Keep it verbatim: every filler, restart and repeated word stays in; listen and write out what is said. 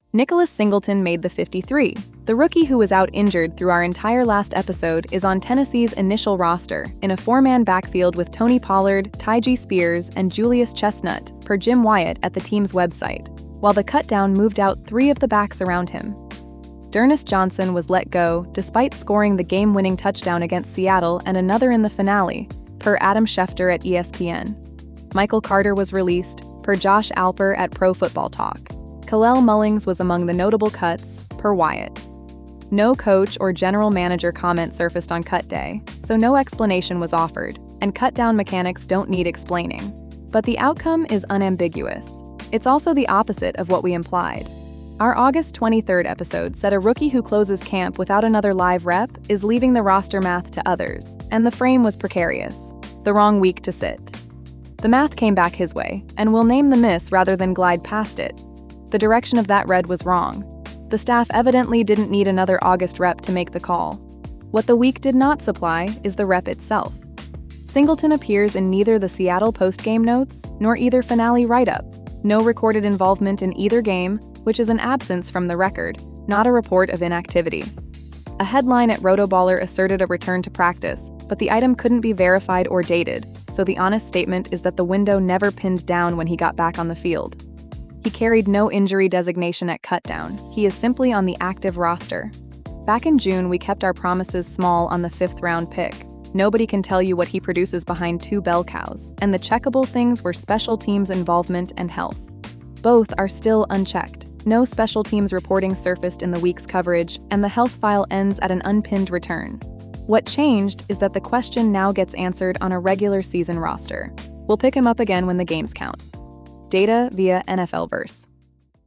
Nicholas Singleton made the fifty-three. The rookie who was out injured through our entire last episode is on Tennessee's initial roster in a four-man backfield with Tony Pollard, Tyjae Spears, and Julius Chestnut, per Jim Wyatt at the team's website, while the cutdown moved out three of the backs around him. D'Ernest Johnson was let go despite scoring the game-winning touchdown against Seattle and another in the finale, per Adam Schefter at E S P N. Michael Carter was released, per Josh Alper at Pro Football Talk. Kalel Mullings was among the notable cuts, per Wyatt. No coach or general manager comment surfaced on cut day, so no explanation was offered, and cut-down mechanics don't need explaining. But the outcome is unambiguous. It's also the opposite of what we implied. Our August twenty-third episode said a rookie who closes camp without another live rep is leaving the roster math to others, and the frame was precarious. The wrong week to sit. The math came back his way, and we'll name the miss rather than glide past it. The direction of that read was wrong. The staff evidently didn't need another August rep to make the call. What the week did not supply is the rep itself. Singleton appears in neither the Seattle post-game notes nor either finale write-up. No recorded involvement in either game, which is an absence from the record, not a report of inactivity. A headline at Rotoballer asserted a return to practice, but the item couldn't be verified or dated, so the honest statement is that the window never pinned down when he got back on the field. He carried no injury designation at cutdown. He is simply on the active roster. Back in June, we kept our promises small on the fifth round pick. Nobody can tell you what he produces behind two bell cows, and the checkable things were special teams involvement and health. Both are still unchecked. No special teams reporting surfaced in the week's coverage, and the health file ends at an unpinned return. What changed is that the question now gets answered on a regular season roster. We'll pick him up again when the games count. Data via N F L Verse.